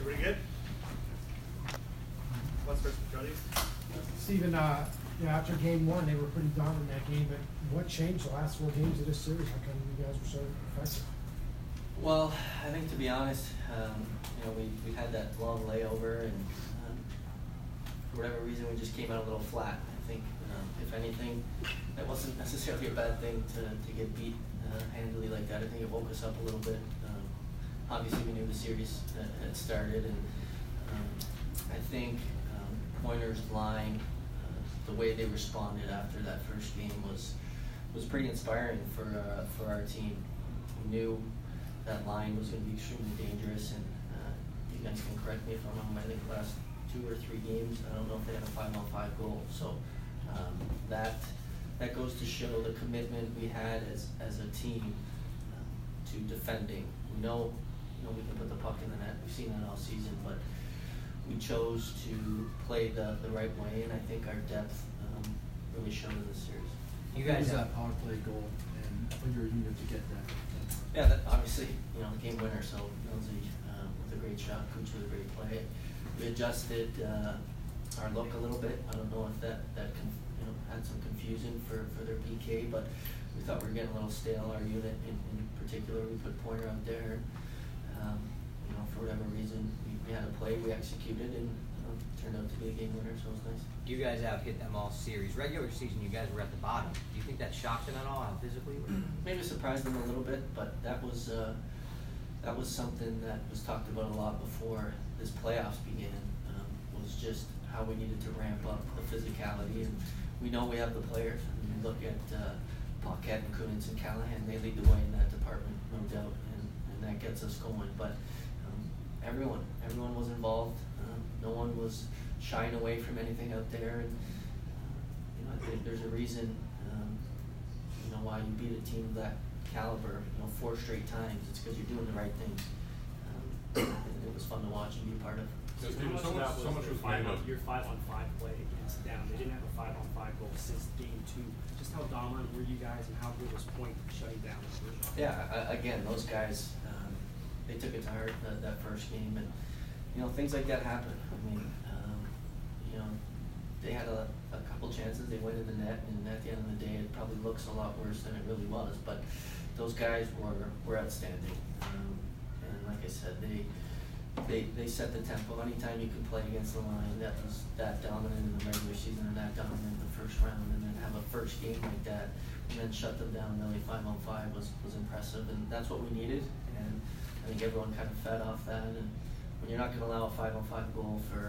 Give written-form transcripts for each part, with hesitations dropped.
Everybody good? Let's first with Jody. Steven, after game one, they were pretty dominant in that game, but what changed the last 4 games of this series? How come you guys were so effective? Well, I think to be honest, we had that long layover, and for whatever reason, we just came out a little flat. I think, if anything, that wasn't necessarily a bad thing to get beat handily like that. I think it woke us up a little bit. Obviously, we knew the series had started, and I think Pointer's line, the way they responded after that first game was pretty inspiring for our team. We knew that line was going to be extremely dangerous, and you guys can correct me if I'm wrong. I think the last 2 or 3 games, I don't know if they had a 5-on-5 goal. So that goes to show the commitment we had as a team to defending. We know we can put the puck in the net. We've seen that all season, but we chose to play the right way, and I think our depth really showed in this series. You guys that power play goal and for your unit to get that. Yeah, that obviously, the game winner. So Millsy with a great shot, Cooch with a great play. We adjusted our look a little bit. I don't know if that had some confusion for their PK, but we thought we were getting a little stale. Our unit in particular, we put Pointer out there. For whatever reason, we had a play, we executed, and turned out to be a game winner, so it was nice. You guys have hit them all series. Regular season, you guys were at the bottom. Do you think that shocked them at all, how physically? Maybe surprised them a little bit, but that was something that was talked about a lot before this playoffs began. Was just how we needed to ramp up the physicality, and we know we have the players. I mean, look at Paquette and Kunitz and Callahan; they lead the way in that department, no doubt, and that gets us going. But everyone was involved. No one was shying away from anything out there, and I think there's a reason why you beat a team of that caliber 4 straight times. It's because you're doing the right things. It was fun to watch and be a part of. So much was your 5-on-5 play against them. They didn't have a 5-on-5 goal since game 2. Just how dominant were you guys, and how good was Point shutting down the first shot? Yeah, again, those guys, they took it to heart that first game, and things like that happen. I mean, they had a couple chances. They went in the net, and at the end of the day, it probably looks a lot worse than it really was. But those guys were outstanding, and like I said, they set the tempo. Anytime you can play against the line that was that dominant in the regular season and that dominant in the first round, and then have a first game like that, and then shut them down really 5-on-5 was impressive, and that's what we needed. And I think everyone kind of fed off that. And when you're not going to allow a 5-on-5 goal for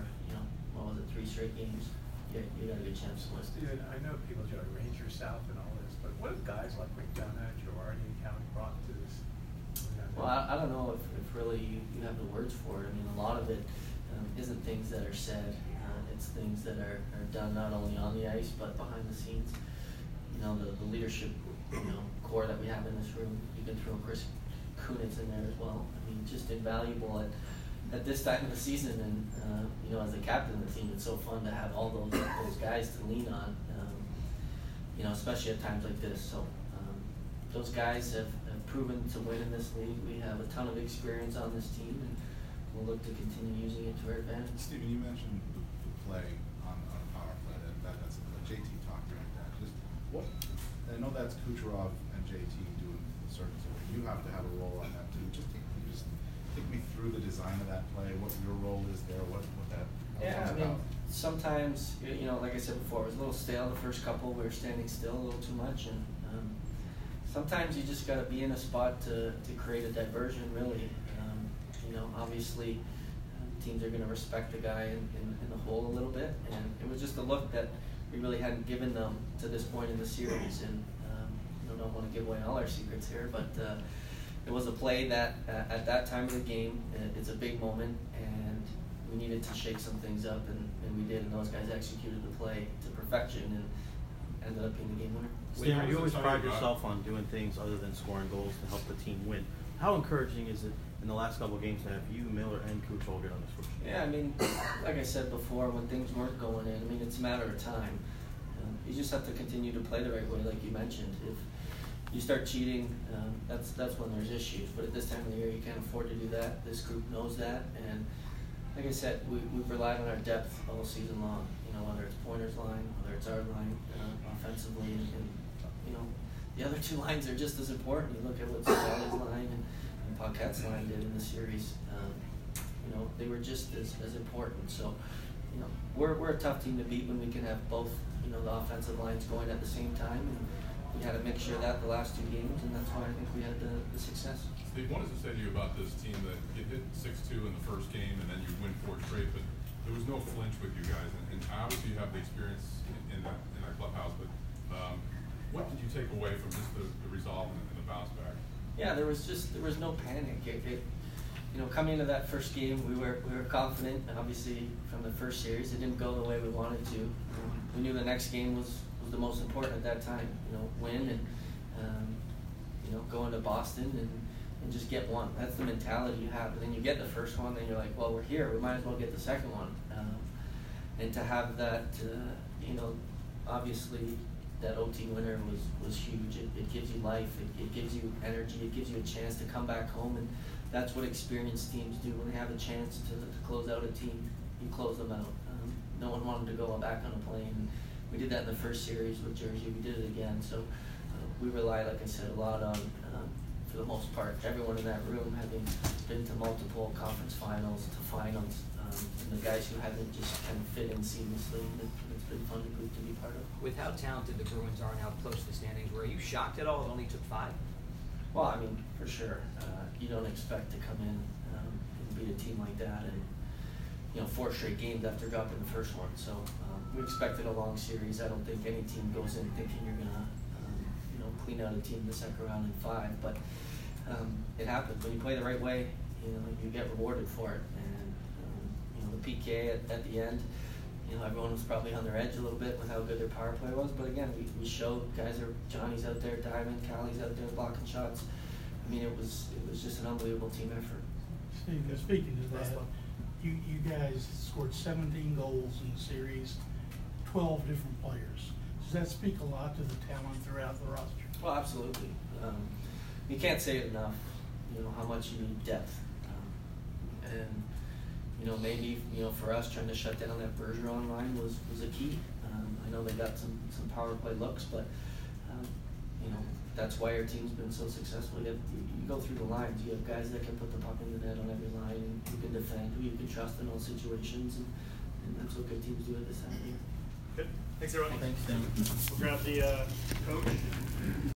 3 straight games, you got a good chance to win. Steven, I know people joke Ranger South and all this, but what have guys like McDonough, Girardi, and County brought to this? Well, I don't know if really you have the words for it. I mean, a lot of it isn't things that are said. It's things that are done not only on the ice but behind the scenes. The leadership core that we have in this room. You can throw Chris Kunitz in there as well. I mean, just invaluable at this time of the season, and as the captain of the team, it's so fun to have all those guys to lean on. Especially at times like this. So those guys have proven to win in this league. We have a ton of experience on this team, and we'll look to continue using it to our advantage. Steven, you mentioned the play on a power play. That's JT talked about that. Just what? I know that's Kucherov and JT doing the circus. You have to have a role on that too. Just take me through the design of that play. What your role is there? What that? Yeah, I mean, sometimes like I said before, it was a little stale the first couple. We were standing still a little too much, and sometimes you just got to be in a spot to create a diversion. Really, obviously, teams are going to respect the guy in the hole a little bit, and it was just a look that we really hadn't given them to this point in the series. And I don't want to give away all our secrets here, but it was a play that at that time of the game, it's a big moment, and we needed to shake some things up, and we did, and those guys executed the play to perfection and ended up being the game winner. Steven, you always pride yourself on doing things other than scoring goals to help the team win. How encouraging is it in the last couple of games to have you, Miller, and Cooch all get on this first? Yeah, I mean, like I said before, when things weren't going in, I mean, it's a matter of time. You just have to continue to play the right way, like you mentioned. If you start cheating, that's when there's issues. But at this time of the year, you can't afford to do that. This group knows that, and like I said, we've relied on our depth all season long. You know, whether it's Pointer's line, whether it's our line, offensively, and you know, the other two lines are just as important. You look at what Sally's line and Paquette's line did in the series. You know, they were just as important. So, you know, we're a tough team to beat when we can have both, you know, the offensive lines going at the same time. And we had a mixture of that the last two games, and that's why I think we had the success. Steve, what does it say to you about this team that you hit 6-2 in the first game and then you win 4 straight, but there was no flinch with you guys, and obviously you have the experience in that clubhouse, but what did you take away from just the resolve and the bounce back? Yeah, there was no panic. You know, coming into that first game, we were confident, and obviously from the first series, it didn't go the way we wanted to. We knew the next game was the most important at that time. You know, win and you know, go into Boston and just get one. That's the mentality you have. And then you get the first one, then you're like, well, we're here. We might as well get the second one. And to have that, you know, obviously that OT winner was huge. It gives you life. It gives you energy. It gives you a chance to come back home. And that's what experienced teams do when they have a chance to close out a team. You close them out. No one wanted to go back on a plane. We did that in the first series with Jersey. We did it again. So we rely, like I said, a lot on, for the most part, everyone in that room having been to multiple conference finals, to finals, and the guys who haven't just kind of fit in seamlessly. It's been fun to be part of. With how talented the Bruins are and how close the standings were, you shocked at all it only took 5? Well, I mean, for sure. You don't expect to come in and beat a team like that, and you know, 4 straight games after dropping the first one. So we expected a long series. I don't think any team goes in thinking you're gonna, you know, clean out a team the second round in 5. But it happens when you play the right way. You know, you get rewarded for it. And you know, the PK at the end. You know, everyone was probably on their edge a little bit with how good their power play was. But again, we showed guys Johnny's out there diving, Callie's out there blocking shots. I mean, it was just an unbelievable team effort. Steve, speaking to that, you guys scored 17 goals in the series, 12 different players. Does that speak a lot to the talent throughout the roster? Well, absolutely. You can't say it enough, you know, how much you need depth. And, you know, maybe, you know, for us trying to shut down that Bergeron line was a key. I know they got some power play looks, but, you know, that's why our team's been so successful. You go through the lines. You have guys that can put the puck in the net on every line, and who can defend, who you can trust in all situations, and that's what good teams do at this time of year. Good. Thanks, everyone. Thanks, Tim. We'll grab the coach.